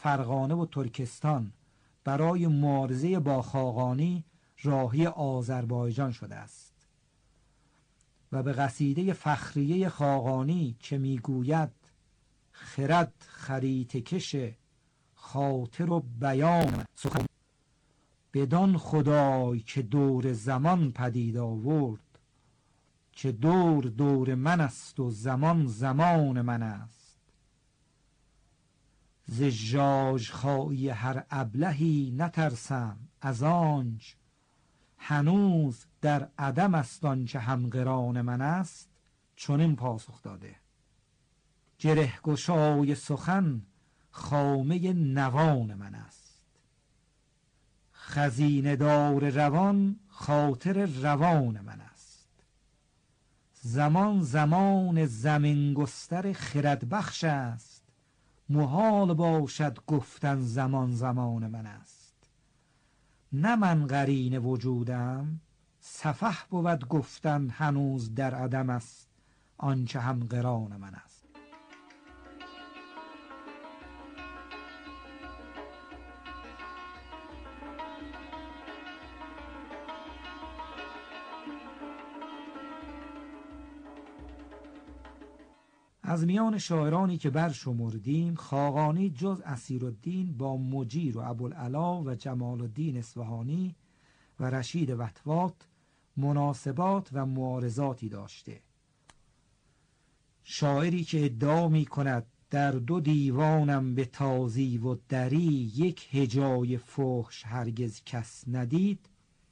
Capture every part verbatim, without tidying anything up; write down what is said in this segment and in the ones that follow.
فرغانه و ترکستان برای مبارزه با خاقانی راهی آذربایجان شده است و به قصیده فخریه خاقانی که میگوید خرد خریطه کش خاطر و بیان سخن بدان خدای که دور زمان پدید آورد که دور دور من است و زمان زمان من است ز ژاژخایی هر ابلهی نترسم از آنچ هنوز در عدم است آنچه همقران من است. چنین پاسخ داده گره گشای سخن خامه نوان من است خزینه دار روان خاطر روان من است زمان زمان زمین گستر خرد بخش است محال باشد گفتن زمان زمان من است نه من قرین وجودم سفه بود گفتن هنوز در عدم است آنچه هم قران من است. از میان شاعرانی که برشمردیم خاقانی جز اسیرالدین با مجیر و ابوالعلا و جمال الدین اصفهانی و رشید وطواط مناسبات و معارضاتی داشته. شاعری که ادعا می کند در دو دیوانم به تازی و دری یک هجای فحش هرگز کس ندید،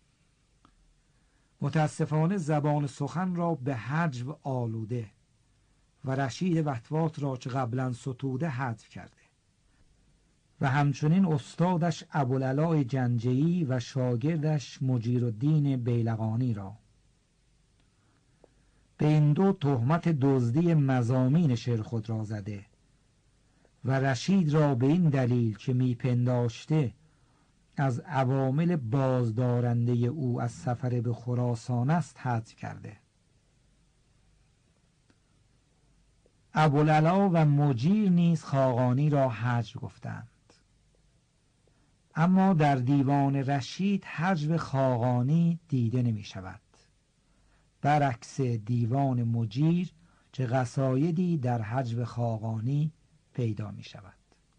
متاسفانه زبان سخن را به هجو آلوده و رشید وطواط را که قبلا ستوده حذف کرده و همچنین استادش ابوالعلا جنجه‌ای و شاگردش مجیرالدین بیلقانی را. به این دو تهمت دزدی مضامین شعر خود را زده و رشید را به این دلیل که میپنداشته از عوامل بازدارنده او از سفر به خراسان است حذف کرده. ابوالعلا و مجیر نیز خاقانی را هجو گفتند، اما در دیوان رشید هجو خاقانی دیده نمی شود، برعکس دیوان مجیر که قصایدی در هجو خاقانی پیدا می شود.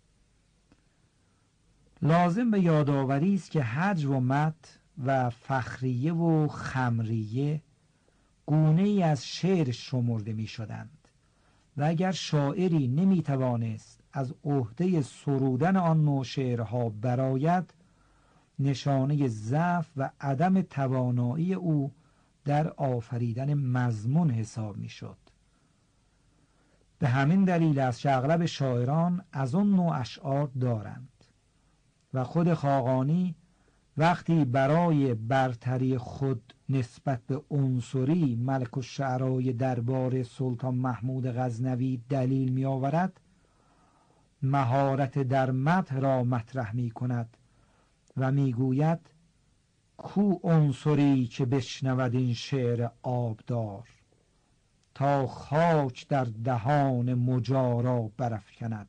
لازم به یادآوری است که هجو و مدح و فخریه و خمریه گونه ای از شعر شمرده می شدند و اگر شاعری نمی توانست از عهده سرودن آن نوع شعرها برآید، نشانه ضعف و عدم توانایی او در آفریدن مضمون حساب می شد. به همین دلیل است که اغلب شاعران از آن نوع اشعار دارند و خود خاقانی وقتی برای برتری خود نسبت به عنصری ملک الشعرای دربار سلطان محمود غزنوی دلیل می آورد، مهارت در مدح را مطرح می کند و می گوید کو عنصری که بشنود این شعر آبدار تا خاک در دهان مجارا برافکند.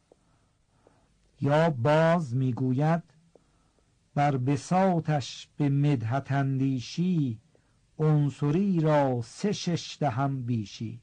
یا باز می گوید بر بساطش به مدحت اندیشی عنصری را سه شش دهم بیشی.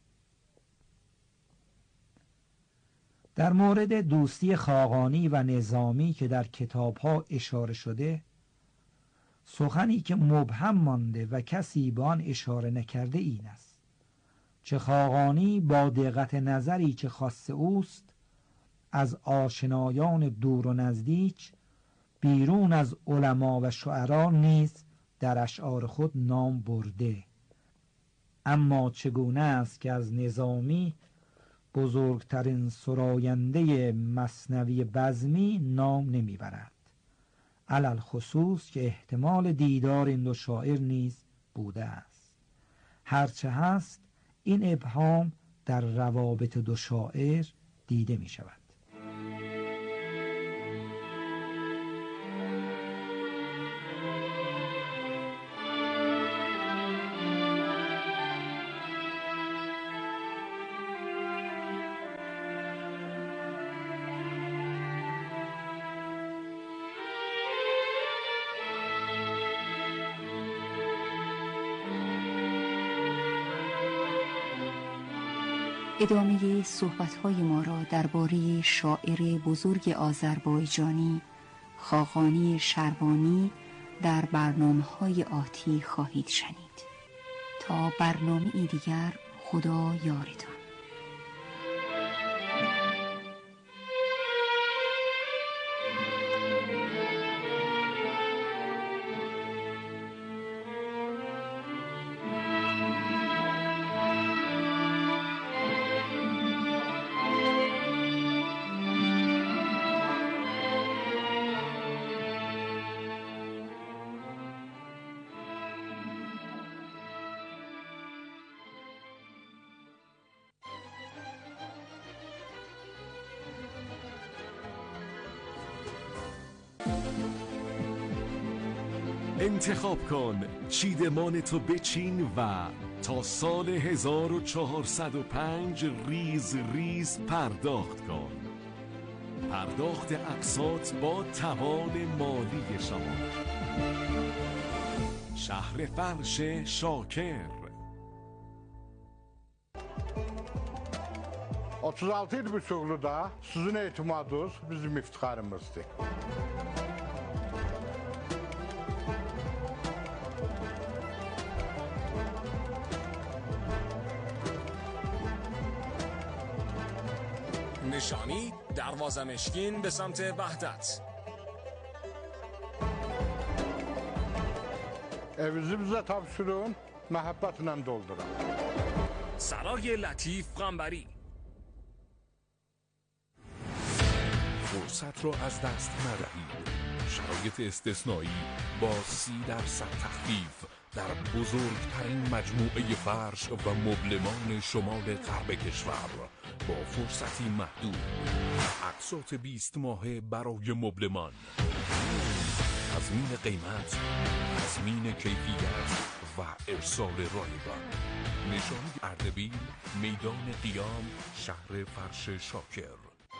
در مورد دوستی خاقانی و نظامی که در کتابها اشاره شده، سخنی که مبهم مانده و کسی به آن اشاره نکرده این است که خاقانی با دقت نظری که خاص اوست از آشنایان دور و نزدیک بیرون از علما و شعرا نیز در اشعار خود نام برده، اما چگونه است که از نظامی بزرگترین سراینده مثنوی بزمی نام نمیبرد، علل خصوص که احتمال دیدار این دو شاعر نیز بوده است. هرچه هست این ابهام در روابط دو شاعر دیده می شود. ادامه صحبت‌های ما را درباره شاعر بزرگ آذربایجانی خاقانی شروانی در برنامه‌های آتی خواهید شنید. تا برنامه‌ای دیگر، خدا یارتان. انتخاب کن، چیدمان تو بچین و تا سال هزار و چهارصد و پنج ریز ریز پرداخت کن. پرداخت اقساط با توان مالی شما. شهر فرش شاکر. otuz altı il Büsüqlu'da sizin etimadınız bizim iftiharımızdır. نشانی دروازه مشکین به سمت وحدت. Evinizi bize tavsürün, məhəbbətlə doldurun. سرای لطیف قنبری. فرصت را از دست ندهید. شرایط استثنایی با سی درصد تخفیف در بزرگترین مجموعه فرش و مبلمان شمال غرب کشور با فرصتی محدود. اقساط بیست ماهه برای مبلمان. تضمین قیمت، تضمین کیفیت و ارسال رایگان. نشانی اردبیل، میدان قیام، شهر فرش شاکر.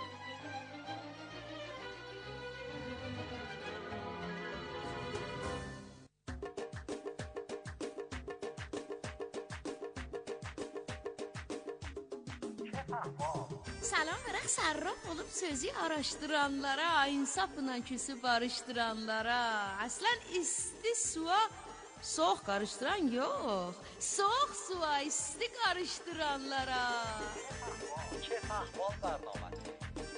Salam verək sərraf olub sözü araşdıranlara, insafla küsüb barışdıranlara. Əslən isti suya soğuk qarışdıran yox, soğuk suya isti qarışdıranlara. Kef Ahval bərnaməsi.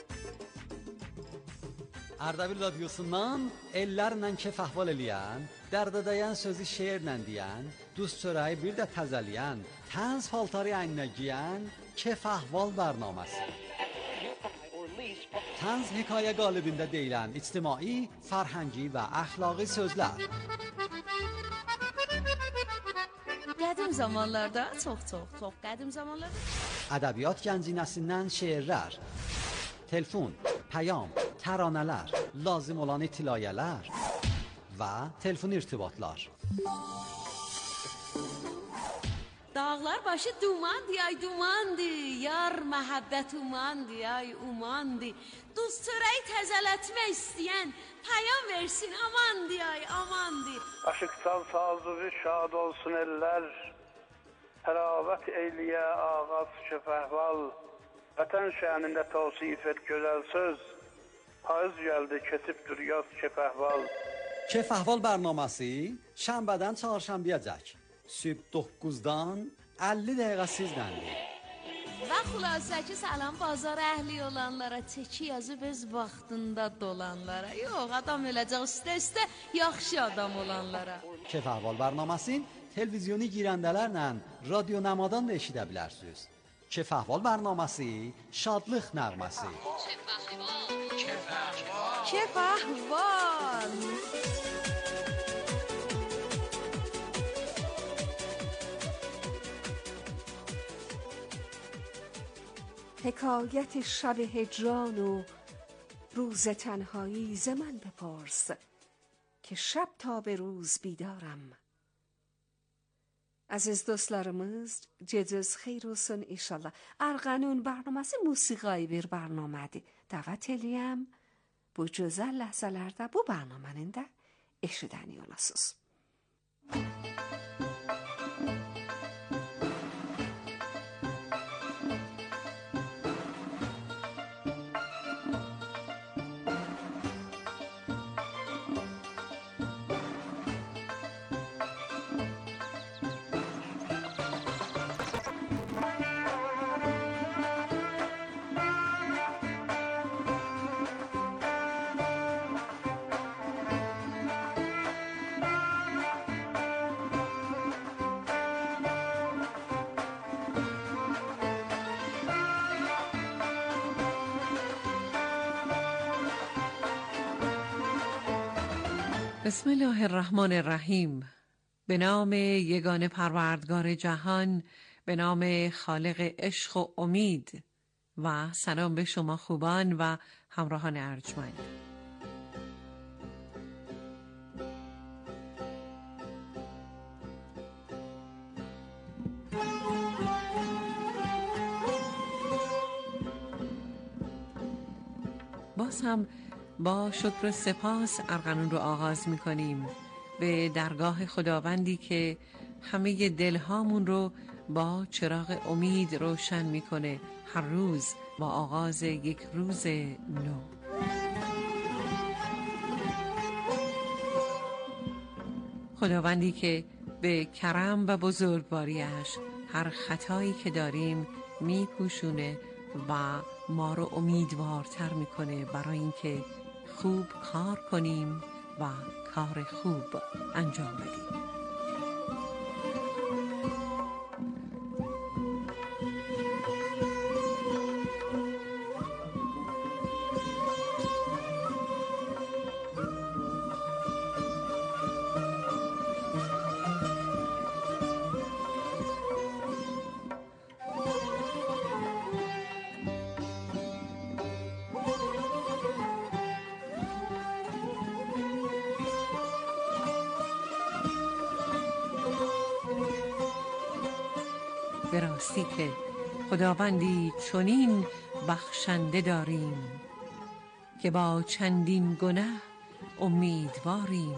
Ardabil radyosundan ellərlə kef ahval eləyən, dərdə dəyən sözü şeirlə deyən, duz çörəyi bir də təzəliyən, tənz paltarı əyninə giyən Kef Ahval bərnaməsi. Tənz hekayə qalibində deyilən ictimai, farhəngi və əxlaqi sözlər. Qədim zamanlarda, çox çox, çox qədim zamanlarda Ədəbiyyat gəncinəsindən şeirlər, telefon, pəyam, təranələr, lazım olan itilayələr və telefon irtibatlar. Dağlar başı dumandı, ay dumandı, yar məhəbbət umandı, ay umandı. Duz çörəyi təzələtmək istəyən pəyam versin, amandı, ay amandı. Aşıqsan sazığı şad olsun eller, təravət eyliyə ağaz Kef Ahval. Vətən şənində tavsif et gözəl söz, payız gəldi kesibdir yaz Kef Ahval. Kef Ahval bərnaməsi şənbədən çarşambiyəcək. Sübh doqquzdan əlli dəqiqə sizləndir. Və xülasəki salam bazar əhli olanlara, çeki yazıb öz vaxtında dolanlara. Yox, adam eləcək üstə-üstə yaxşı adam olanlara. Kef Ahval bərnaməsin televizyonu girəndələrlə radio namadan da eşidə bilərsiniz. Kef Ahval bərnaməsi şadlıq nəğməsi. Kef Ahval. Kef Ahval. Kef Ahval. حکایت شب هجران و روز تنهایی ز من بپرس که şab ta به روز بیدارم. Aziz dostlarımız, geceniz xeyir olsun inşallah. Arğanun bərnaməsi musiqi bir bərnamədir. Dəvət eləyəm bu gözəl ləhzələrdə bu bərnamənin də eşidəni olasınız. بسم الله الرحمن الرحیم. به نام یگانه پروردگار جهان، به نام خالق عشق و امید، و سلام به شما خوبان و همراهان ارجمند. باز هم با شکر و سپاس ارغنون رو آغاز می‌کنیم به درگاه خداوندی که همه دلهامون رو با چراغ امید روشن می‌کنه هر روز با آغاز یک روز نو. خداوندی که به کرم و بزرگواریش هر خطایی که داریم میپوشونه و ما رو امیدوارتر میکنه برای اینکه خوب کار کنیم و کار خوب انجام بدیم. به راستی که خداوندی چنین بخشنده داریم که با چندین گناه امیدواریم.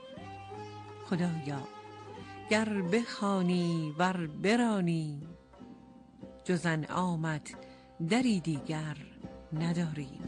خدایا گر بخوانی ور برانی، جز انعامت دری دیگر نداریم.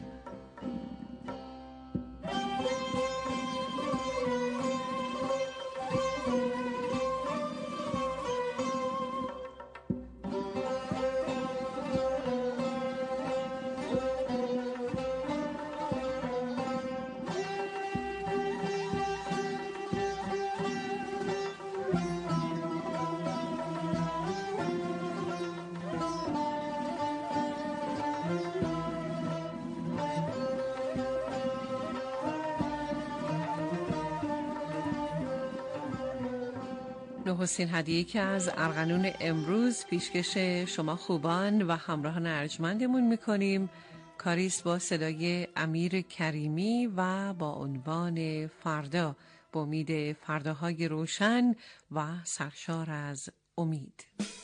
نخستین هدیه که از ارغنون امروز پیشکش شما خوبان و همراهان ارجمندمون میکنیم کاریست با صدای امیر کریمی و با عنوان فردا، با امید فرداهای روشن و سرشار از امید.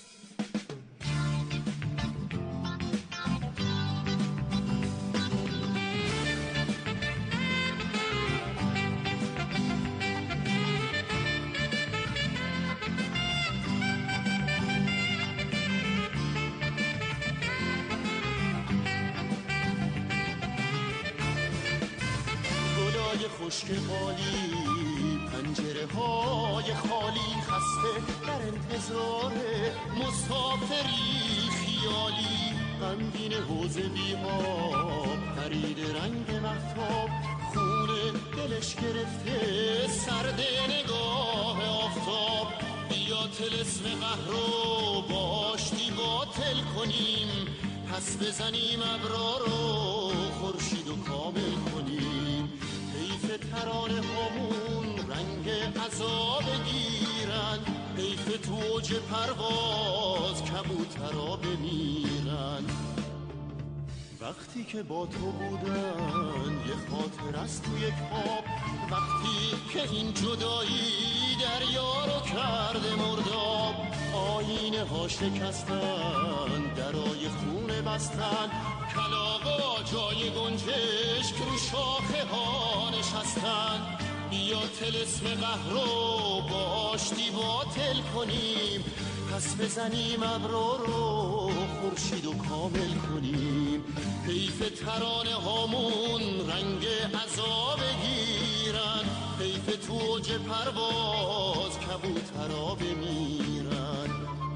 خشک خالی، پنجره های خالی، خسته در انتظار مسافری خیالی، غمگین حوض بی‌آب، پرید رنگ مهتاب، خون دلش گرفته سرد نگاه آفتاب. بیا طلسم قهر رو با آشتی باطل کنیم، پس بزنیم ابرار رو خورشید و کامل کنیم. حیف ترانه همون رنگ عذاب گیرن، حیف تو اوج پرواز کبوترا بمیرن. وقتی که با تو بودن یه خاطر است تو یک خواب، وقتی که این جدایی دریا رو کرده مرداب. آینه ها شکستن، درای خونه بستن، کلاغا جای گنجشک رو شاخه ها نشستن. بیا طلسم قهر رو با آشتی باطل کنیم، پس بزنیم ابرار رو خورشید و کامل کنیم. حیف ترانه هامون رنگ عذاب گیرن، حیف تو اوج پرواز کبوترا بمیرن.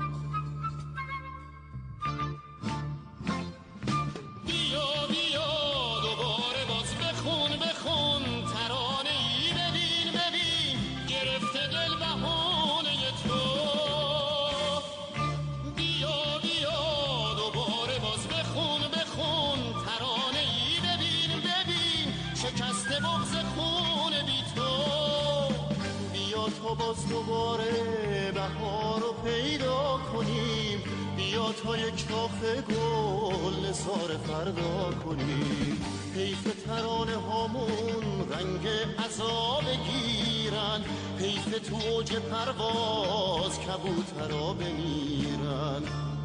بیا بیا دوباره باز بخون بخون ترانه ای، ببین ببین گرفته دل بهانه تو. بیا بیا دوباره باز بخون بخون ترانه ای، ببین ببین شکسته بغض خون بی تو. بیا تا باز دوباره بهار رو پیدا کنیم، بیا تا یک شاخه گل نثار فردا کنیم. حیف ترانه هامون رنگ عذاب گیرن، حیف تو اوج پرواز کبوترا بمیرن.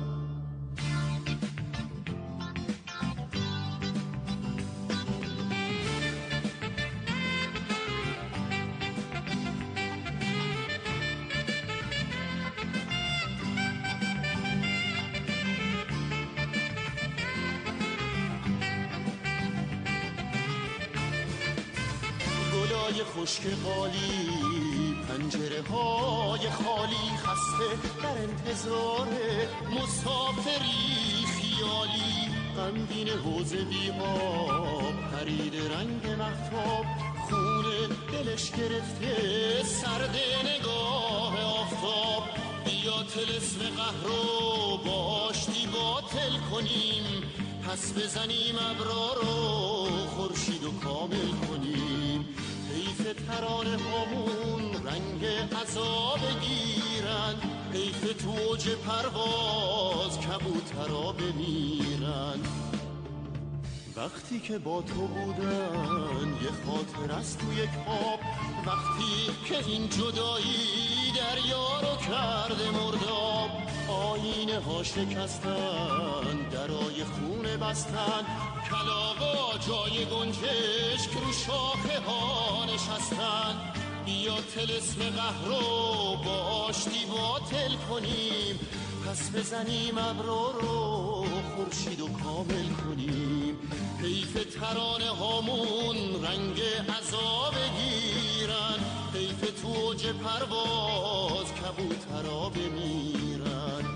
خشک قالی، پنجره های خالی، خسته در انتظار مسافری خیالی. غمگین حوض بی‌آب پرید رنگ مهتاب، خون دلش گرفته سرد نگاه آفتاب. بیا طلسم قهر رو با آشتی باطل کنیم، پس بزنیم ابرا رو خورشید و کامل کنیم. حیف ترانه هامون رنگ عذاب گیرن، حیف تو اوج پرواز کبوترا بمیرن. وقتی که با تو بودن یه خاطر است تو یک خواب، وقتی که این جدایی دریا رو کرده مرداب. آینه ها شکستن، درای خونه بستن، کلاغا جای گنجشک رو شاخه ها نشستن. بیا طلسم قهر رو با آشتی باطل کنیم، پس بزنیم ابرا رو خورشید و کامل کنیم. حیف ترانه هامون رنگ عذاب گیرن، حیف تو اوج پرواز کبوترا بمیرن.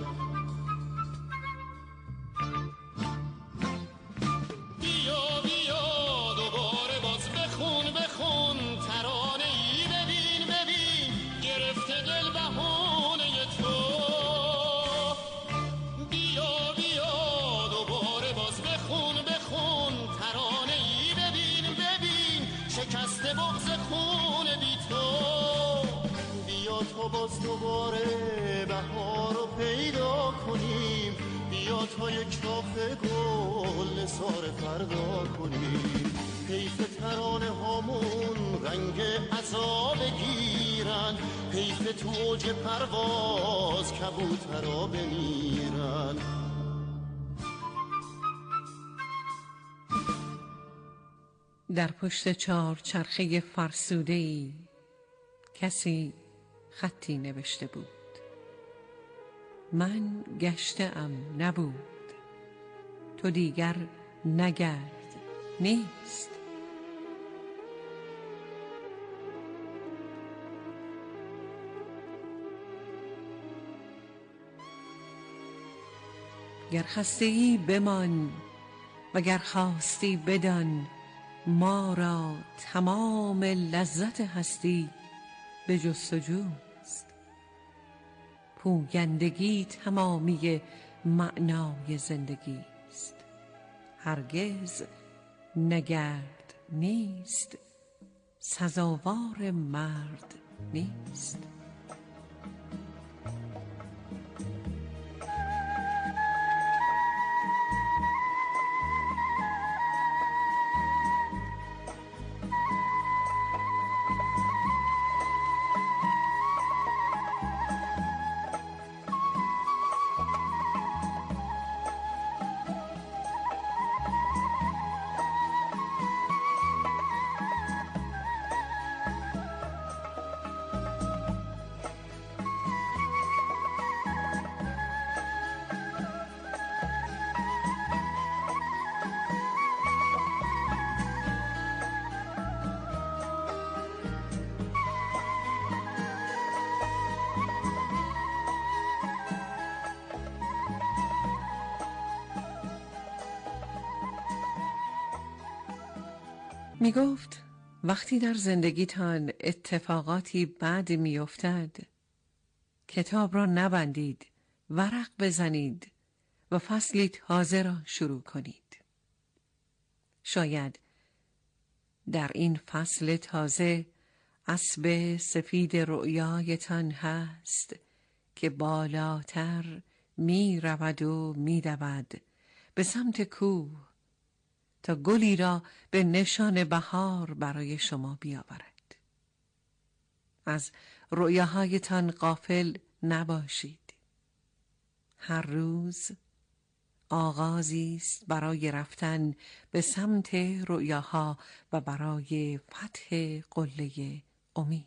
بیا بیا دوباره باز بخون بخون، ترانه ای ببین ببین گرفته دل بهونه تو. بیا بیا دوباره باز بخون بخون، ترانه ای ببین ببین شکسته بغض خون بی تو. بیا تا باز دوباره بهار رو پیدا کنیم، بیا تا یک شاخه گل نثار فردا کنیم. حیف ترانه هامون رنگ عذاب گیرن، حیف تو اوج پرواز کبوترا بمیرن. در پشت چهار چرخه فرسوده‌ای کسی خطی نوشته بود: من گشته‌ام نبود، تو دیگر نگرد نیست. گر خسته‌ای بمان و گر خواستی بدان، ما را تمام لذت هستی به جستجوست. پویندگی تمامی معنای زندگی است، هرگز نگرد نیست، سزاوار مرد نیست. می گفت وقتی در زندگیتان اتفاقاتی بد می افتد، کتاب را نبندید، ورق بزنید و فصلی تازه را شروع کنید. شاید در این فصل تازه اسب سفید رؤیایتان هست که بالاتر می رود و می دود به سمت کوه تا گلی را به نشان بهار برای شما بیاورد. از رؤیاهایتان غافل نباشید. هر روز آغازی است برای رفتن به سمت رؤیاها و برای فتح قله امید.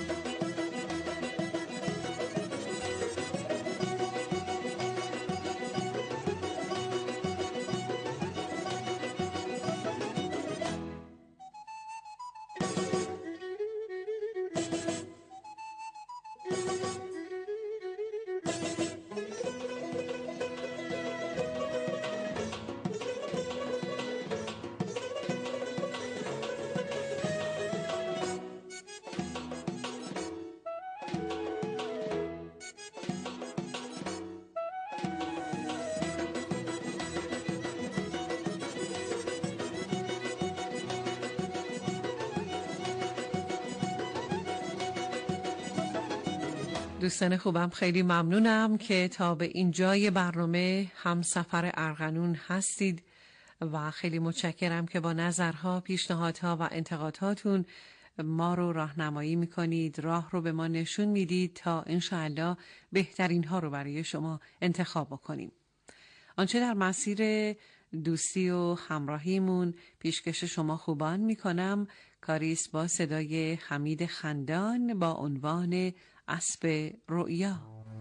دوستان خوبم، خیلی ممنونم که تا به اینجای برنامه همسفر ارغنون هستید و خیلی متشکرم که با نظرها، پیشنهادها و انتقاداتون ما رو راهنمایی میکنید، راه رو به ما نشون میدید تا انشاءالله بهترین ها رو برای شما انتخاب بکنیم. آنچه در مسیر دوستی و همراهیمون پیشکش شما خوبان میکنم کاریست با صدای حمید خندان با عنوان اسب رؤیا.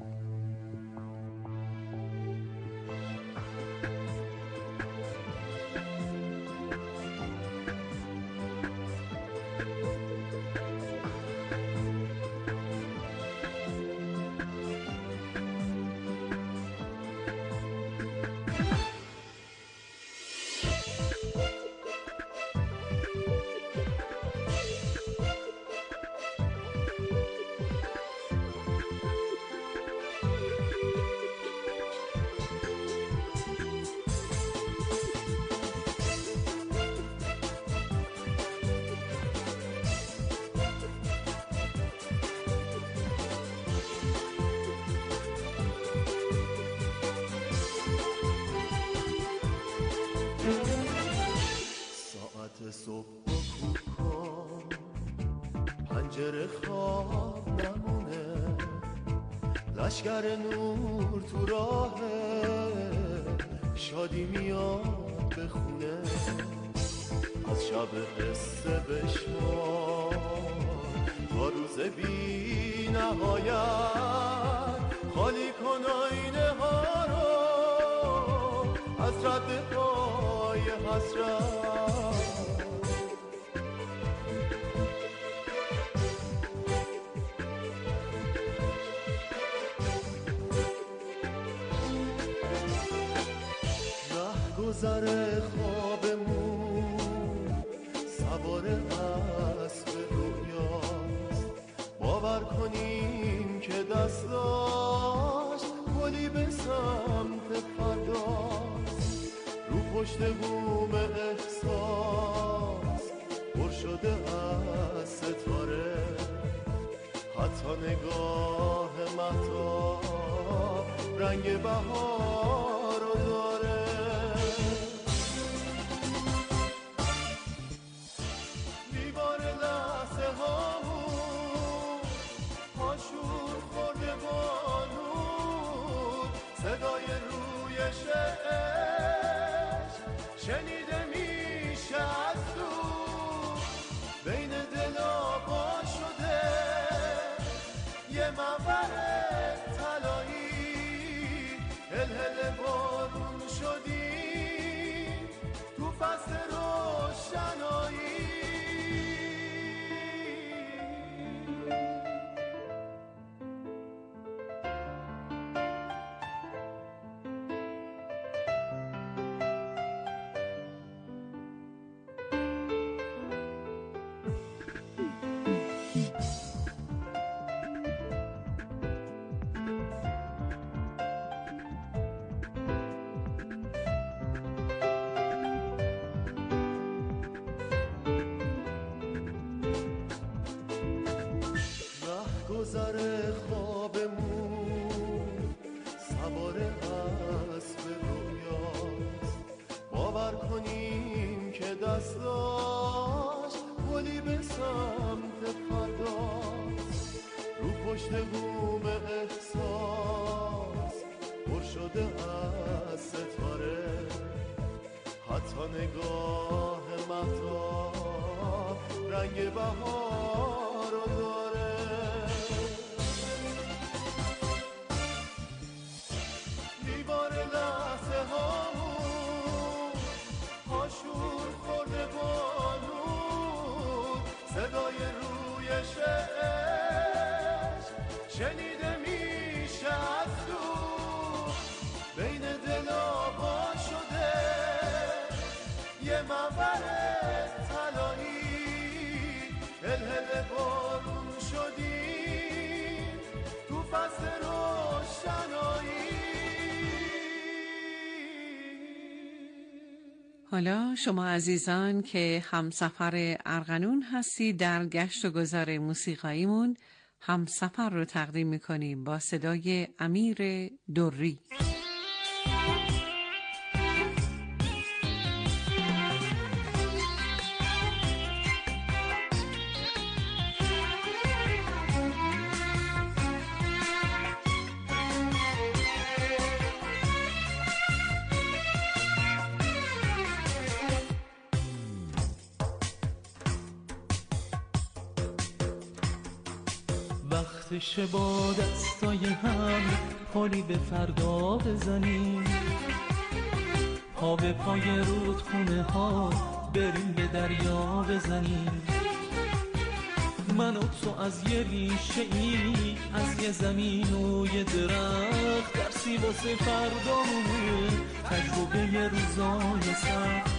ساعت صبح کن پنجره خواب نمونه، لشگر نور تو راه شادی میاد به خونه، از شب قصه بشمار تا روز بی نهایت، خالی کن آینه ها رو از رد پای حسرت. گذر خوابمون سوار اسب رویاست، باور کنیم که دستاش گلی به سمت فرداست، رو پشت بوم احساس پر شده از ستاره، حتی نگاه مهتاب رنگ بهار رو داره. صدای روی شعر شنیده میشه از دور، بین دلا با شده یه منبر طلایی، هلهله بارون شدی تو فصل روشنایی. به سمت فردا، رو پشت بوم احساس پر شده از ستاره، حتی نگاه مهتاب رنگ بهار رو داره. دیوار لحظه هامون هاشون خورده بارون، صدای روی شعر شنیده میشه از دور، بین دلا با شده یه منبر طلایی، هلهله بارون شدیم تو فصل روشنایی. حالا شما عزیزان که همسفر ارغنون هستید در گشت و گذار موسیقاییمون، همسفر رو تقدیم میکنیم با صدای امیر دری. وقتش با دستای هم پالی به فردا بزنیم، پا به پای رودخونه ها بریم به دریا بزنیم. من و تو از یه ریشه ای، از یه زمین و یه درخت، درسی واسه فردامونه، تجربه یه روزای سخت.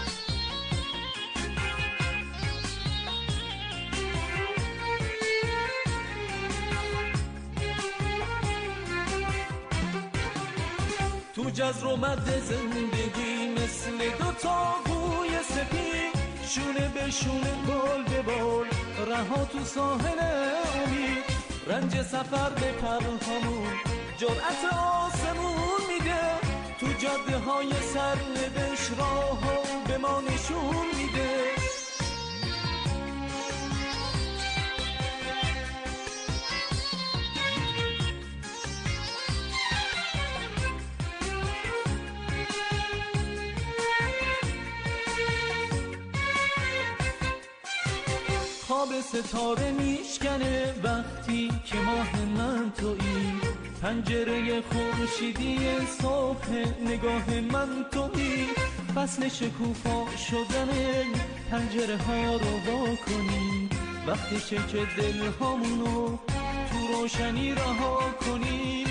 تو جزر و مد زندگی مثل دوتا گوی سپید، شونه به شونه بال به بال رها تو ساحل امید. رنج سفر به پرهامون جرأت آسمون میده، تو جاده های سرنوشت راهو به ما نشون میده. خواب ستاره میشکنه وقتی که ماه من تویی، پنجره خورشیدی صبح نگاه من تویی. فصل شکوفا شدن پنجره ها رو وا کنی، وقتشه که دل هامونو تو روشنی رها کنی.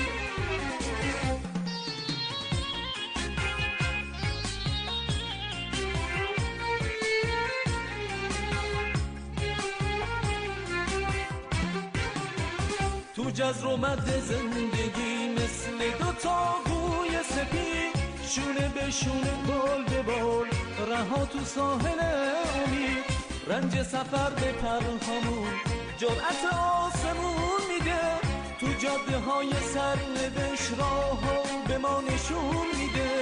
تو جزر و مد زندگی مثل دوتا گوی سپید، شونه به شونه بال به بال رها تو ساحل امید. رنج سفر به پرهامون جرأت آسمون میده، تو جاده های سرنوشت راهو به ما نشون میده.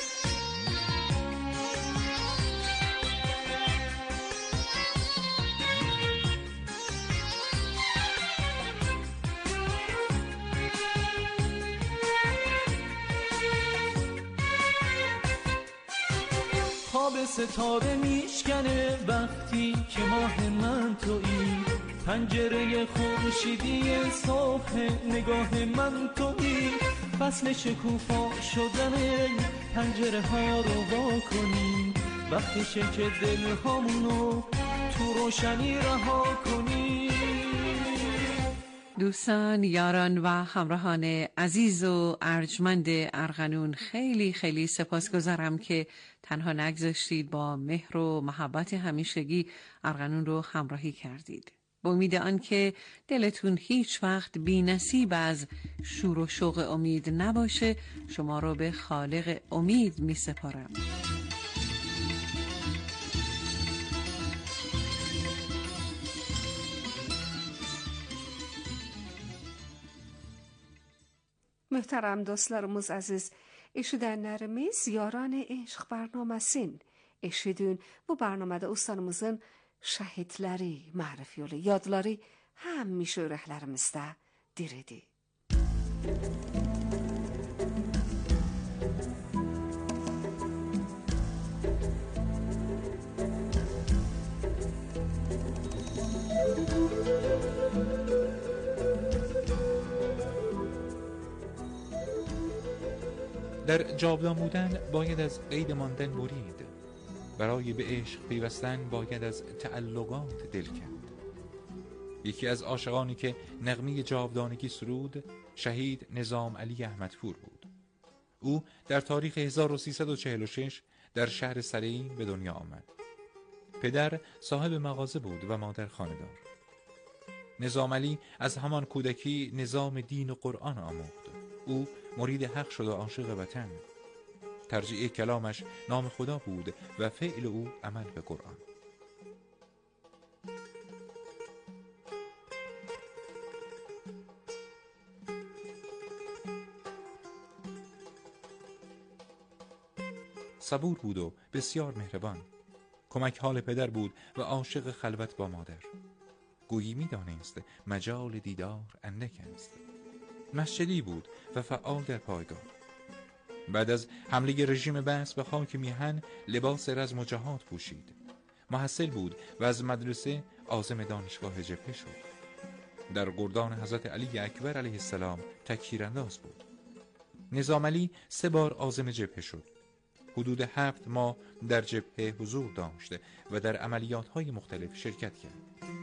خواب ستاره میشکنه وقتی که ماه من تویی، پنجره خورشیدی صبح نگاه من تویی. فصل شکوفا شدن پنجره ها رو وا کنی، وقتشه که دل هامونو تو روشنی رها کنی. دوستان، یاران و همراهان عزیز و ارجمند ارغنون، خیلی خیلی سپاسگزارم که تنها نگذاشتید، با مهر و محبت همیشگی ارغنون رو همراهی کردید. با امید آن که دلتون هیچ وقت بی نصیب از شور و شوق امید نباشه، شما رو به خالق امید می سپارم. محترم dostlarımız aziz, eşidenlerimiz Yaran Eşq برنامه‌sin. Eşidin bu برنامede ustanımızın şəhidləri ma'rif yolu yadları həmişə ürəklərimizdə diridir. در جاودان بودن باید از قید ماندن برید. برای به عشق پیوستن باید از تعلقات دل کند. یکی از عاشقانی که نغمه جاودانگی سرود شهید نظام علی احمدپور بود. او در تاریخ هزار و سیصد و چهل و شش در شهر سرین به دنیا آمد. پدر صاحب مغازه بود و مادر خانه‌دار. نظام علی از همان کودکی نظام دین و قرآن آموخت. او مرید حق شد و عاشق وطن. ترجیع کلامش نام خدا بود و فعل او عمل به قرآن. صبور بود و بسیار مهربان. کمک حال پدر بود و عاشق خلوت با مادر. گویی می دانست مجال دیدار اندک است. مسجدی بود و فعال در پایگاه. بعد از حمله رژیم بعث به خاک میهن لباس رزم و جهاد پوشید. محصل بود و از مدرسه عازم دانشگاه جبهه شد. در گردان حضرت علی اکبر علیه السلام تکفیرانداز بود. نظام علی سه بار عازم جبهه شد. حدود هفت ماه در جبهه حضور داشت و در عملیات‌های مختلف شرکت کرد.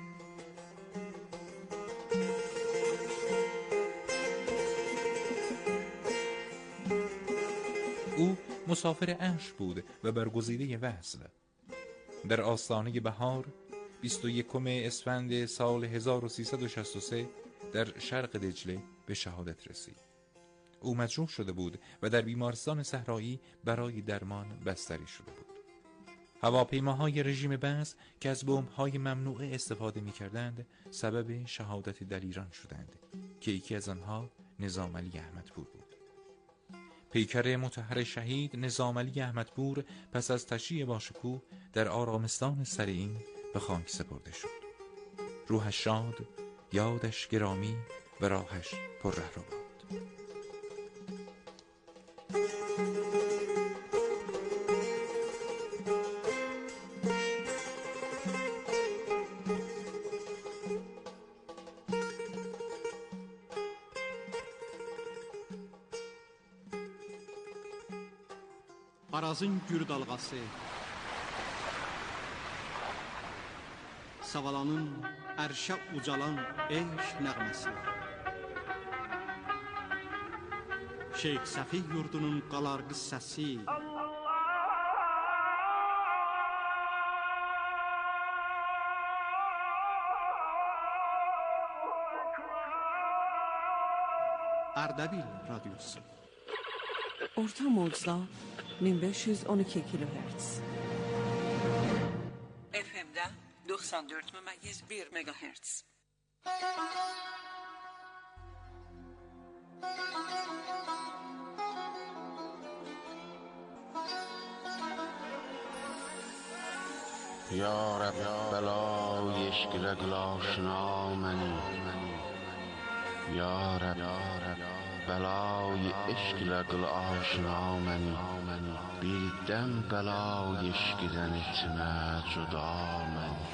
او مسافر عشق بود و برگزیده وصل. در آستانه بهار بیست و یکم اسفند سال هزار و سیصد و شصت و سه در شرق دجله به شهادت رسید. او مجروح شده بود و در بیمارستان صحرایی برای درمان بستری شده بود. هواپیماهای رژیم بعث که از بمب‌های ممنوعه استفاده می‌کردند سبب شهادت دلیران شدند که یکی از آنها نظام علی احمدپور بود. پیکر مطهر شهید نظام علی احمدپور پس از تشییع باشکوه در آرامستان سرین به خاک سپرده شد. روحش شاد، یادش گرامی و راهش پر رهرو باد. Arazın gür dalğası, Savalanın ərşə ucalan eşq nəğməsi, Şeyx Səfi yurdunun qalarqı səsi, Ərdəbil radyosu. Orta mocda min beş yüz on iki kilohertz. F M'də doxsan dörd məmməyiz bir megahertz. یا رب بلای عشق رگل آشنا منی، یا رب بلای عشق رگل آشنا منی، بیردم بلای عشقdən etmə cüda məni.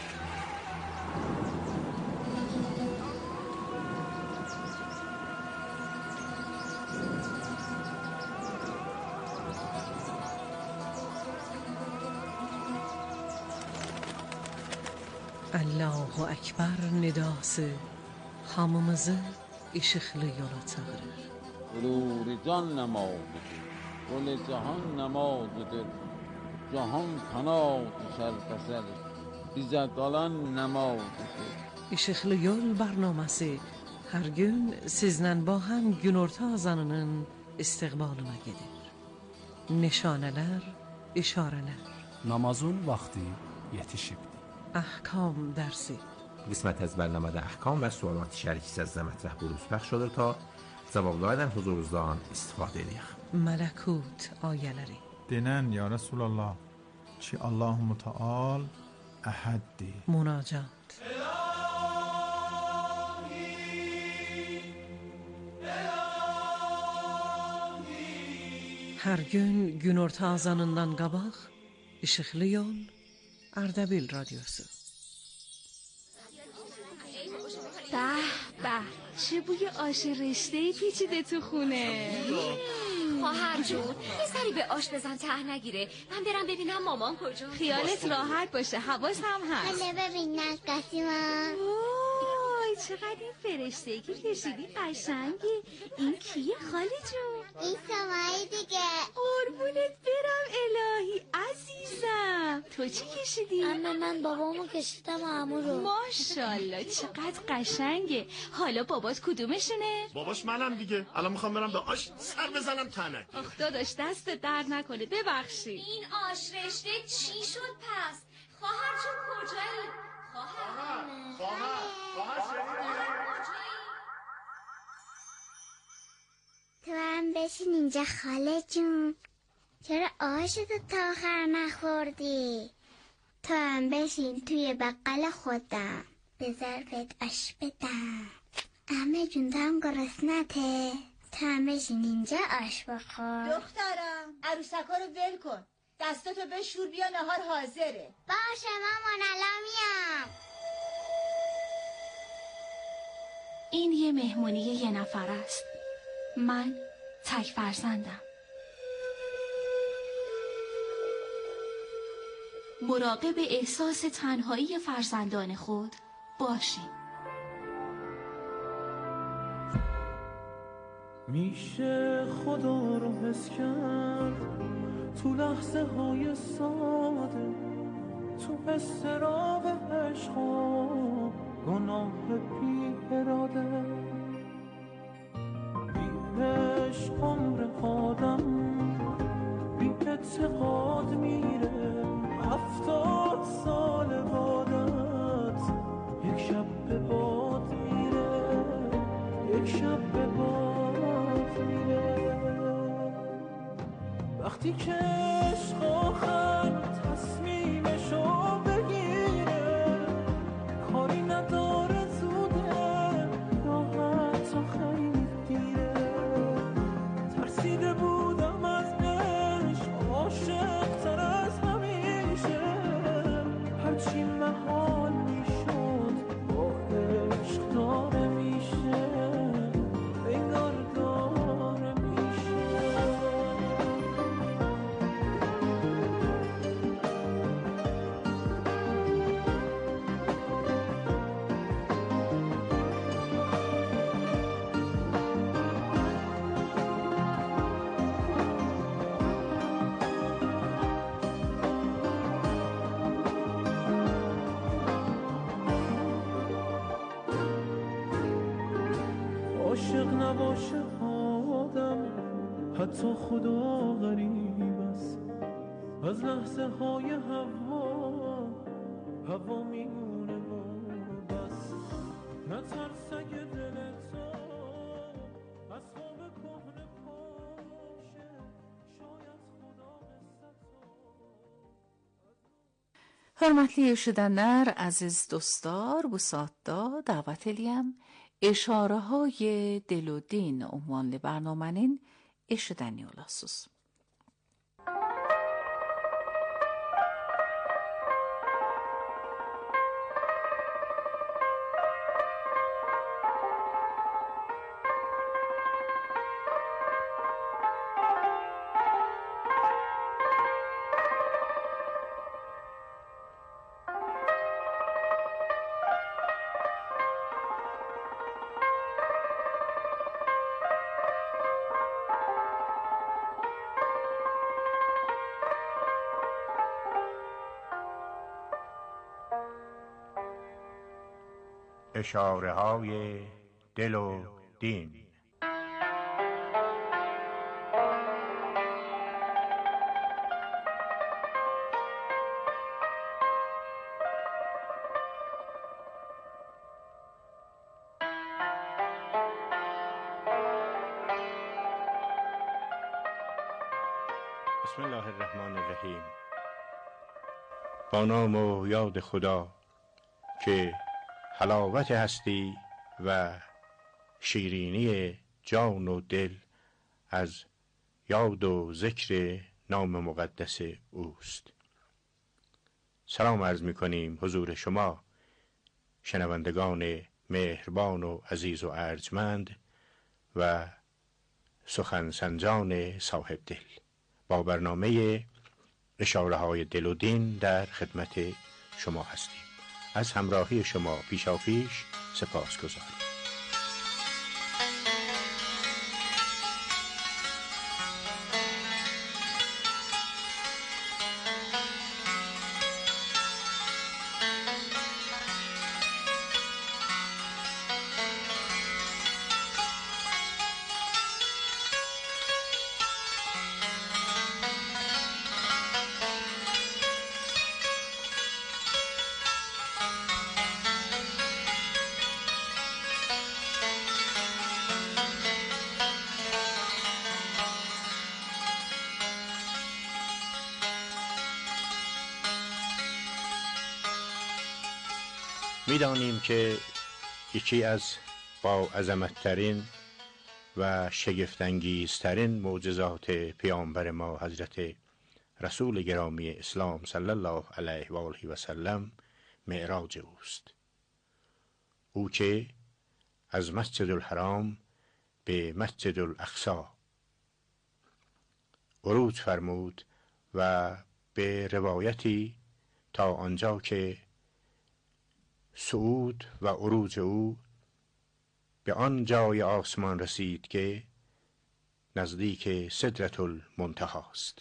Allahu Ekber nidası hamımızı işıqlı yola çağırır. Nuri can namadıdır, Qul cahan namadıdır, Cahan kanadı sərpəsər, bizə qalan namadıdır. İşıqlı yol برنامesi her gün sizlə با هم günorta azanının istiqbalına gedir. Nişanələr, işarələr. Namazın vaxtı yetişibdir. احکام درسی قسمت از برنامه احکام و سوالات شریک از مطرح بروز پخش شده تا cavablardan huzurunuzdan istifadə edək. Mələkut ayələri. Denən ya Resulallah ki, Allahu Teala احدی. مناجات. Hər gün günorta azanından qabaq İşıqlı Yol Ardabil Radyosu. به به چه بوی آش رشته‌ای پیچیده تو خونه. خواهر جون یه سری به آش بزن ته نگیره. من برم ببینم مامان کجا. خیالت راحت باشه، حواس هم هست. حالا ببین نقاشیمم. وای چقدر این فرشته‌ای که کشیدی قشنگی. این کیه خاله جون؟ این سمایی دیگه. قربونت برم الهی عزیزم. تو چی کشیدی؟ اما من بابامو کشیدم عمو رو. ماشاءالله چقدر قشنگه. حالا بابات کدومشونه؟ باباش منم دیگه. الان میخوام برم به آش سر بزنم تنک. آخ داداش دست درد نکنه ببخشید. این آش رشته چی شد پس؟ خواهر جون کجایی؟ خواهر خواهر خواهر شنیدی؟ تو هم بشین اینجا خاله جون. چرا آشتو تا آخر نخوردی؟ تو هم بشین توی بقل خودم به ظرفت آش بدم. عمه جون تو هم گرسنته. تو هم بشین اینجا آش بخور. دخترم عروسکا رو ول کن، دستاتو بشور بیا نهار حاضره. باشه مامان الان میام. این یه مهمونی یه نفر است. من تک فرزندم. مراقب احساس تنهایی فرزندان خود باشید. میشه خدا رو حس کرد تو لحظه های ساده، تو استراب عشق و گناه بی اراده. بی عشق عمر آدم بی اعتقاد میره. هفتاد سال بادت یک شب به باد میره، یک شب به باد میره. وقتی که عشق آخر تصمیمشو بگیره، کاری نداره زوده راحت و خیلی دیره. ترسیده بودم از عشق، عاشق تر از همیشه. هرچی محال میشد با عشق داره میشه، انگار داره میشه. عاشق نباشه آدم حتی خدا غریب است. از لحظه های هوا هوا میمونه و بس. نترسه که دل تو از خواب کهنه پاشه. شاید خدا Hörmətli eşidənlər, əziz dostlar, bu saatda dəvət eləyəm İşarəهای دل و دین ünvanlı برنامه‌nin eşidəni olasınız. اشاره های دل و دین. بسم الله الرحمن الرحیم. با نام و یاد خدا که حلاوت هستی و شیرینی جان و دل از یاد و ذکر نام مقدس اوست. سلام عرض می کنیم حضور شما شنوندگان مهربان و عزیز و ارجمند و سخن سنجان صاحب دل. با برنامه اشاره های دل و دین در خدمت شما هستیم. از همراهی شما پیشاپیش سپاس گذاریم. می‌دانیم که یکی از با عظمت‌ترین و شگفت‌انگیزترین معجزات پیامبر ما حضرت رسول گرامی اسلام صلی الله علیه و آله و سلم معراج اوست. او که از مسجد الحرام به مسجد الاقصی عروج فرمود و به روایتی تا آنجا که صعود و عروج او به آن جای آسمان رسید که نزدیک سدرة المنتهی است.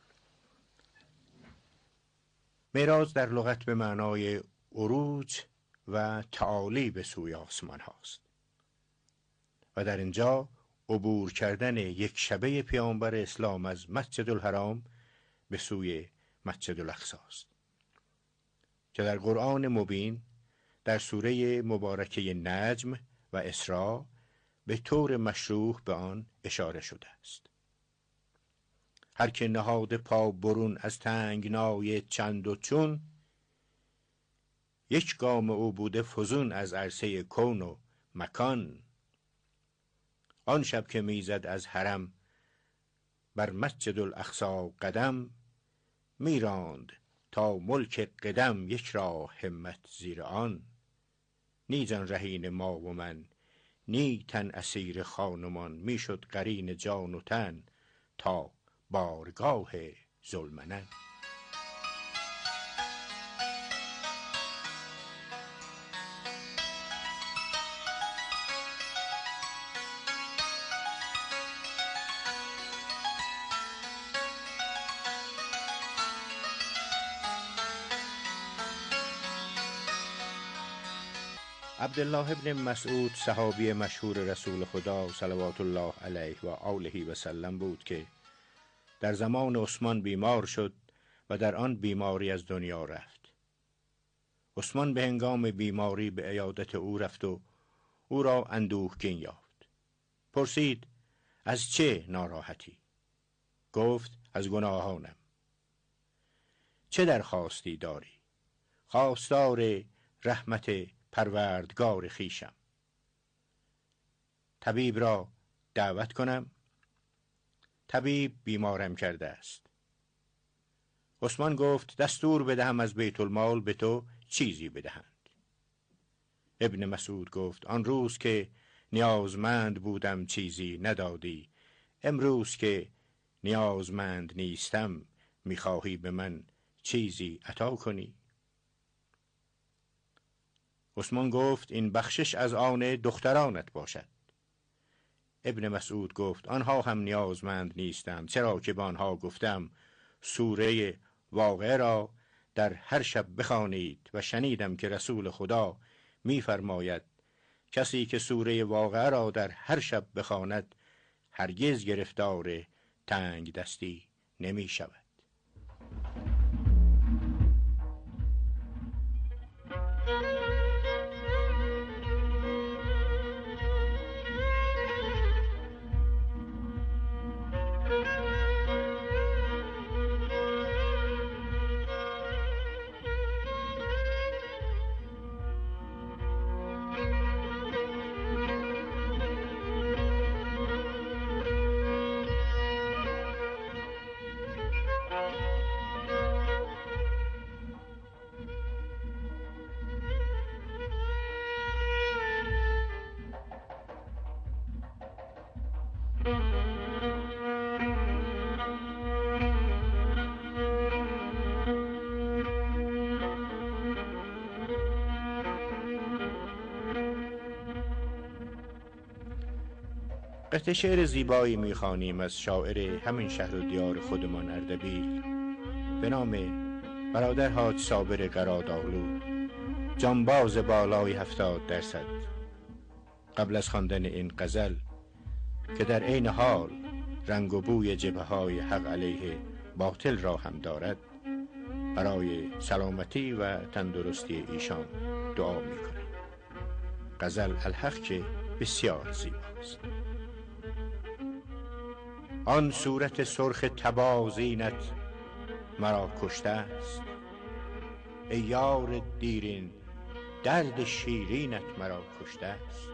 معراج در لغت به معنای عروج و تعالی به سوی آسمان هاست و در اینجا عبور کردن یک شبه پیامبر اسلام از مسجد الحرام به سوی مسجد الاقصی است که در قرآن مبین در سوره مبارکه نجم و اسراء به طور مشروح به آن اشاره شده است. هر که نهاد پا برون از تنگنای چند و چون، یک گام او بوده فزون از عرصه کون و مکان. آن شب که میزد از حرم بر مسجد الاقصی قدم، میراند تا ملک قدم یک را همت زیر آن. نی جان رهین ما و من، نی تن اسیر خانمان، میشد قرین جان و تن تا بارگاه ذوالمنن. عبدالله ابن مسعود صحابی مشهور رسول خدا صلوات الله علیه و آله و سلم بود که در زمان عثمان بیمار شد و در آن بیماری از دنیا رفت. عثمان به هنگام بیماری به عیادت او رفت و او را اندوهگین یافت. پرسید از چه ناراحتی؟ گفت از گناهانم. چه درخواستی داری؟ خواستار رحمت پروردگار خیشم. طبیب را دعوت کنم؟ طبیب بیمارم کرده است. عثمان گفت دستور بدهم از بیت المال به تو چیزی بدهند. ابن مسعود گفت آن روز که نیازمند بودم چیزی ندادی، امروز که نیازمند نیستم میخواهی به من چیزی عطا کنی؟ عثمان گفت این بخشش از آن دخترانت باشد. ابن مسعود گفت آنها هم نیازمند نیستند، چرا که به آنها گفتم سوره واقعه را در هر شب بخوانید و شنیدم که رسول خدا می‌فرماید کسی که سوره واقعه را در هر شب بخواند هرگز گرفتار تنگ دستی نمی شود. قطعه شعر زیبایی میخوانیم از شاعر همین شهر و دیار خودمان اردبیل به نام برادر حاج صابر قرادآلو، جانباز بالای هفتاد درصد. قبل از خواندن این غزل که در عین حال رنگ و بوی جبهه های حق علیه باطل را هم دارد، برای سلامتی و تندرستی ایشان دعا میکنیم. غزل الحق که بسیار زیباست. آن صورت سرخ تبازینت مرا کشته است، ای یار دیرین درد شیرینت مرا کشته است.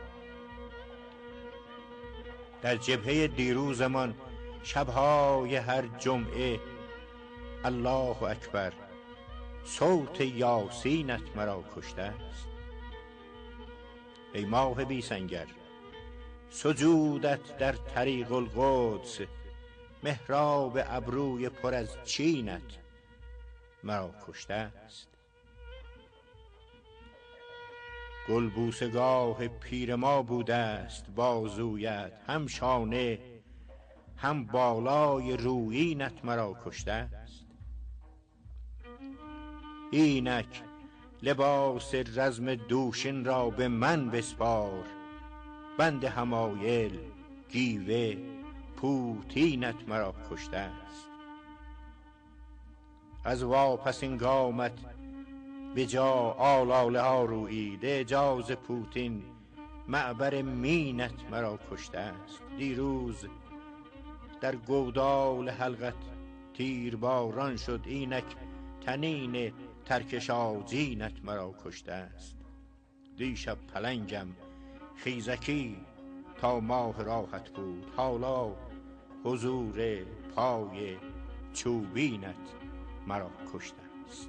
در جبهه دیروزمان شبهای هر جمعه الله اکبر صوت یاسینت مرا کشته است. ای ماه بی سنگر سجودت در طریق القدس، محراب ابروی پر از چینت مرا کشته است. گل بوسگاه پیر ما بوده است بازویت، هم شانه هم بالای رویینت مرا کشته است. اینک لباس رزم دوشین را به من بسپار، بند حمایل گیوه پوتینت مرا کشته است. از واپسین گامت به جا آلاله ها رویید، اعجاز پوتین معبر مینت مرا کشته است. دیروز در گودال حلقت تیر باران شد، اینک تنین ترکش آجینت مرا کشته است. دیشب پلنگم خیزکی تا ماه راحت بود، حالا حضور پای چوبینت مرا کشته است.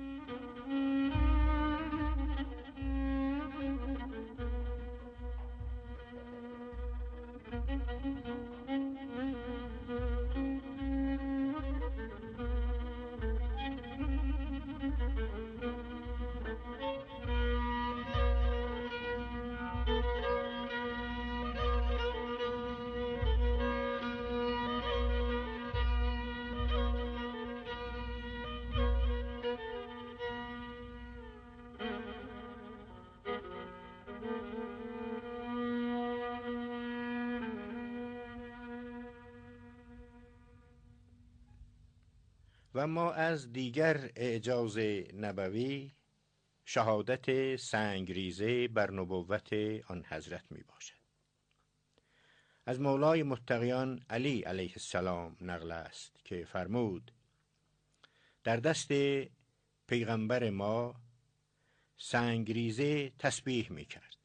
و ما از دیگر اعجاز نبوی شهادت سنگریزه بر نبوت آن حضرت می باشد. از مولای متقیان علی علیه السلام نقل است که فرمود در دست پیغمبر ما سنگریزه تسبیح می کرد.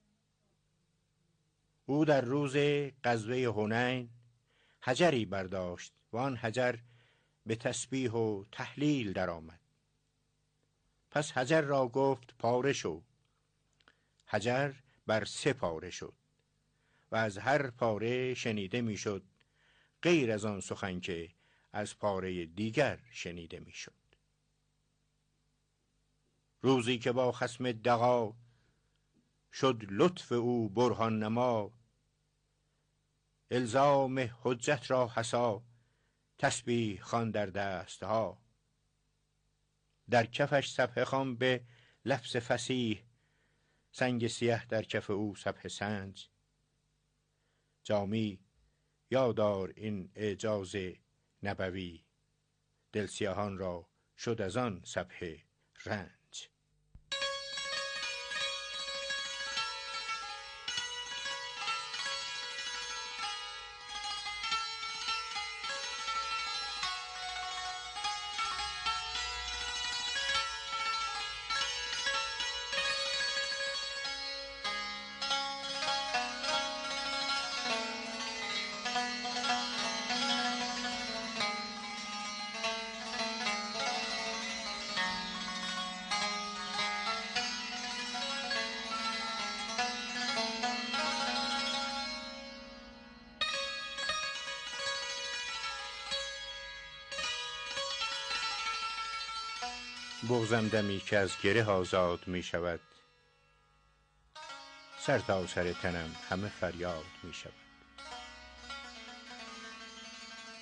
او در روز غزوه حنین حجری برداشت و آن حجر به تسبیح و تهلیل درآمد. پس حجر را گفت پاره شو. حجر بر سه پاره شد و از هر پاره شنیده میشد غیر از آن سخن که از پاره دیگر شنیده میشد. روزی که با خصم دغا شد لطف او برهان نما، الزام حجت را حصا تسبیح خوان در دستها. در کفش سبحه خوان به لفظ فصیح، سنگ سیه در کف او سبحه سنج. جامی یادار این اعجاز نبوی، دل سیاهان را شد از آن سبحه رنج. بغضم دمی که از گره آزاد می شود، سر تا سر تنم همه فریاد می شود.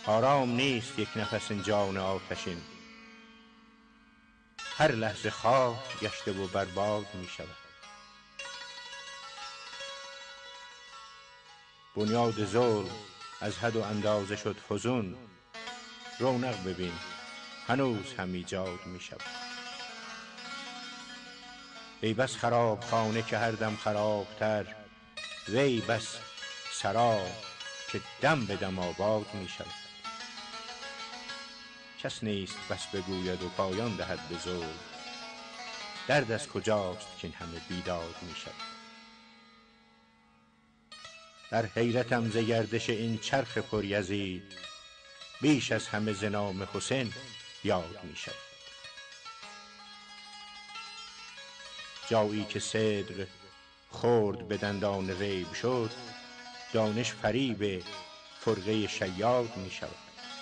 آرام نیست یک نفس جان آتشین، هر لحظه خاک گشته و برباد می شود. بنیاد ظلم از حد و اندازه شد فزون، رونق ببین هنوز هم ایجاد می شود. ای بس خراب خانه که هر دم خرابتر، وی بس سرا که دم به دم آباد می شود. کس نیست بس بگوید و پایان دهد به ظلم، درد از کجاست که این همه بیداد می شود. در حیرتم ز گردش این چرخ پریزید، بیش از همه ز نام حسین یاد می شود. جایی که صدق خورد به دندان ریب شد، دانش فریب فرقه شیاد می شود.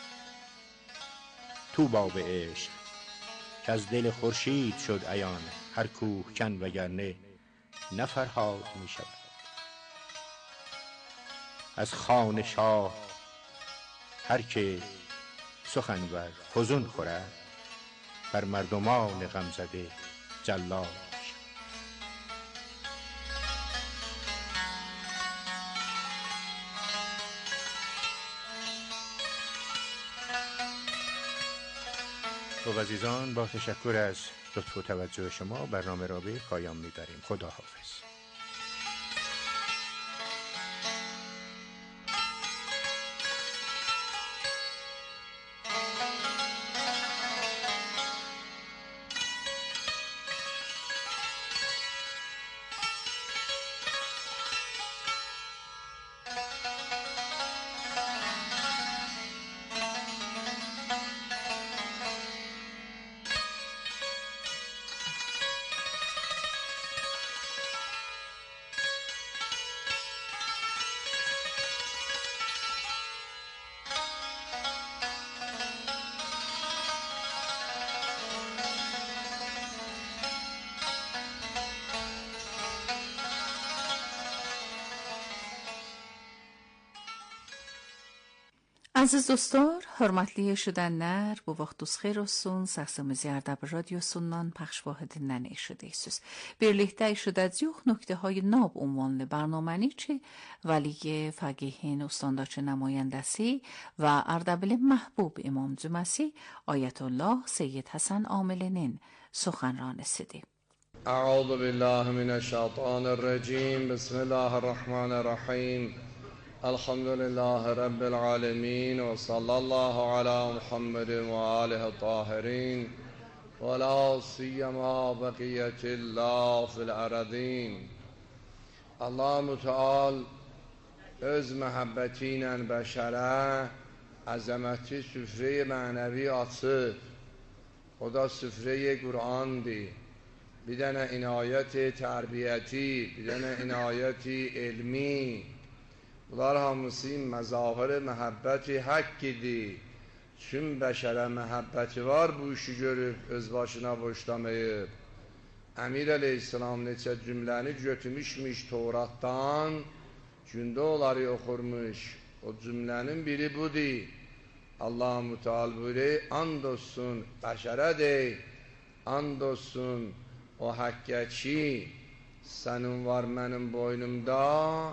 طوبی به عشق که از دل خورشید شد عیان، هر کوه کن وگرنه نه فرهاد می شود. از خوان شاه هر که سخن ور فزون خورد، بر مردمان غمزده جلاد می شود. خب عزیزان، با تشکر از لطف و توجه شما برنامه را به پایان می‌بریم. خدا حافظ. Aziz dostlar, hörmətli eşidənlər, bu vaxtınız xeyir olsun. Səsimizi Ərdəbil radiosundan pəxş vahidindən eşidirsiniz. Birlikdə eşidəcəyik nöqtəهای nab ünvanlı برنامه‌نی ki, Valiye Faqihin Ustandakı nümayəndəsi və Ərdəbilin məhbub İmam Cüməsi Ayətullah Seyyid Həsən Amilinin سخنرانisidir. أعوذ بالله من الشیطان الرجیم. بسم الله الرحمن الرحیم. الحمد لله رب العالمين وصلى الله على محمد وآله الطاهرين ولا سيما بقية الله في الأرضين. الله متعال öz məhəbbəti ilə bəşərə əzəməti süfrə-i mənəvi açıb. O da süfrə-i Qur'andır. Bir dənə inayət-i tərbiyyəti, bir dənə inayət-i elmi. Bunlar hamısı məzahir məhəbbəti haqqidir. Çün bəşərə məhəbbəti var, bu işi görüb öz başına boşlamayıb. Əmir əleyhissalam neçə cümləni götürmüşmüş Tevratdan, gündə onları oxurmuş. O cümlənin biri budur. Allah-u Teala buyuruyor, and olsun bəşərə dey, and olsun o haqqə ki, sənin var mənim boynumda,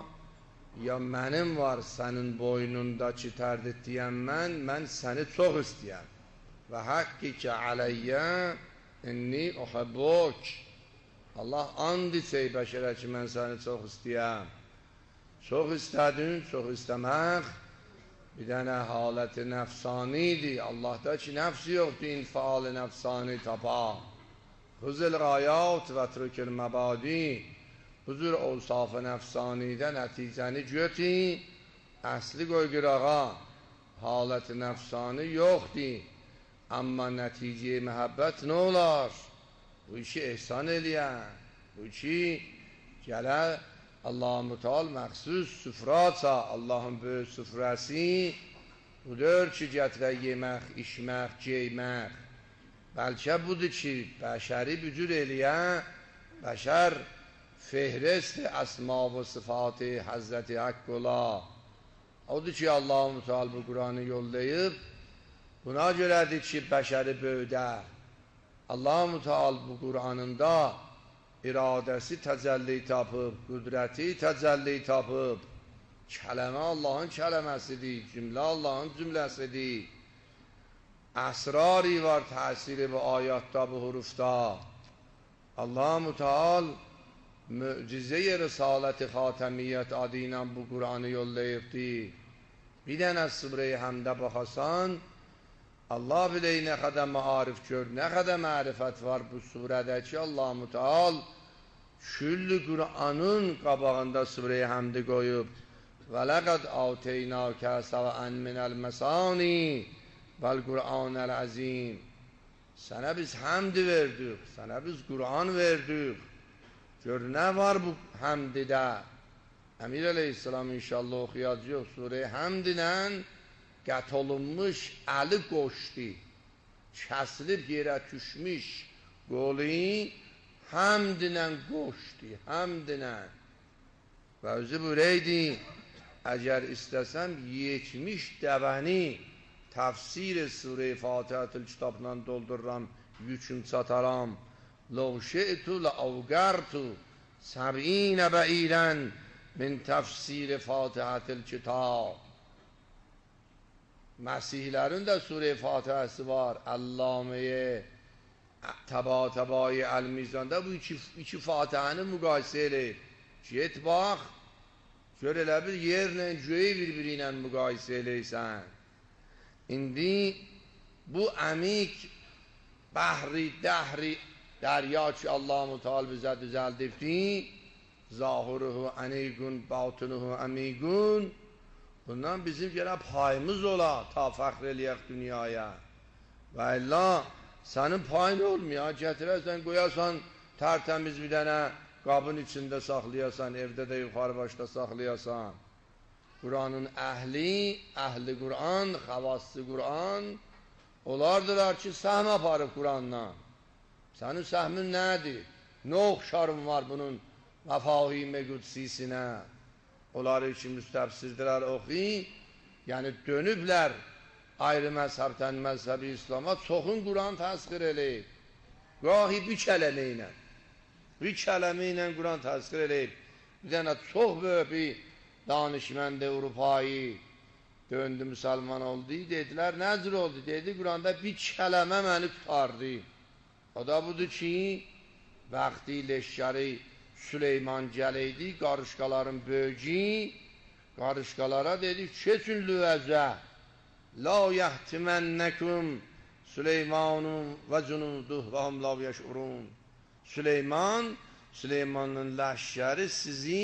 ya mənim var sənin boynunda ki tərd etdiyəm mən, mən səni çox istəyəm. Və haqqi ki aləyyə inni uhibbuk. Allah and içək bəşərə ki, mən səni çox istəyəm. Çox istədin, çox istəmək bir dənə haləti nəfsanidir. Allahda ki nəfsi yoxdur, infial nəfsani tapa. Xuzil qayat və trükül məbadi. Bu cür ovsaf nəfsanidə nəticəni götü, əsli qoy qırağa, haləti nəfsani yoxdur. Amma nəticəyə məhəbbət nə olar? Bu işi ehsan eləyən, bu işi gələ Allah-u Teala məxsus süfraça, Allahın böyük süfrəsi budur ki, gətirə yemək, içmək, geymək. Bəlkə budur ki, bəşəri bücür eləyən, bəşər فهرست اسما و صفات حضرت حق الله Odur ki, Allah-u Teala bu Qur'anı yollayıb, buna görədir ki, bəşəri böyüdər. Allah-u Teala bu Qur'anında iradəsi təcəlli tapıb, qüdrəti təcəlli tapıb. Kələmə Allahın kələməsidir, cümlə Allahın cümləsidir. Əsrari var təsiri bu ayatda, bu hurufda. Allah-u Teala möcüzə-i risaləti xatəmiyyət adı ilə bu Qur'anı yollayıbdır. Bir dənə Sure-i Həmdə baxasan, Allah bilir nə qədər maarif gör, nə qədər mərifət var bu surədə ki, Allah-u Teala küllü Qur'anın qabağında Sure-i Həmdi qoyub. Və ləqəd ətəynəkə səvən minəl məsani vəl Qur'anəl əzim. Sənə biz həmdi verdik, sənə biz Qur'an verdik. Gör nə var bu həmdidə? Əmir əleyhissalam inşallah oxuyacaq Sure-i Həmdlə qət olunmuş əli qoşdu, kəsilib yerə düşmüş qolu həmdlə qoşdu, həmdlə. Və özü buraydı, əgər istəsəm yetmiş dəvəni təfsir Sure-i Fatihətül kitabla doldururam, yüküm çataram. لو شئت لأوگرت سبعین بعیرا من تفسیر فاتحة الکتاب. Məsihlərin də Sure-i Fatihəsi var. Allamə Təba Təbai Əl-Mizanda bu iki, iki Fatihəni müqayisə eləyib. Get bax, gör elə bir yerlə göğü bir-biri ilə müqayisə eləysən. İndi bu əmik bəhri, dəhri دریا که الله متعال bizə düzəldibdi, zahiruhu anigun, batinuhu amigun. Bundan bizim gələ payımız ola, ta fəxr eləyək dünyaya. Və illa sənin payın olmuyor, gətirəsən, qoyasan, tərtəmiz bir dənə qabın içində saxlayasan, evdə də yuxarı başda saxlayasan. Qur'anın əhli, əhli Qur'an, xavaslı Qur'an, onlardılar ki, səhm aparıb Qur'andan. Sənin səhmin nədir? Nə oxşarım var bunun məfahim-i qudsisinə? Onları ki, müstəfsirdirlər oxuyun, yəni dönüblər ayrı məzhəbdən məzhəbi İslama, çoxun Quran təsqir eləyib. Qahi bir kələmə ilə, bir kələmə ilə Quran təsqir eləyib. Bir dənə çox böyük bir danışməndə Avropayı döndü, müsəlman oldu, dedilər, nəcür oldu? Dedi, Quranda bir kələmə məni tutardı. O da budur ki, vaxtı leşkəri Süleyman gələydi, qarışqaların bölgü, qarışqalara dedi, keçün lüvəzə, la yəhtimənnəkum Süleymanun və cunuduh və hum la yəşurun. Süleyman, Süleymanın leşkəri sizi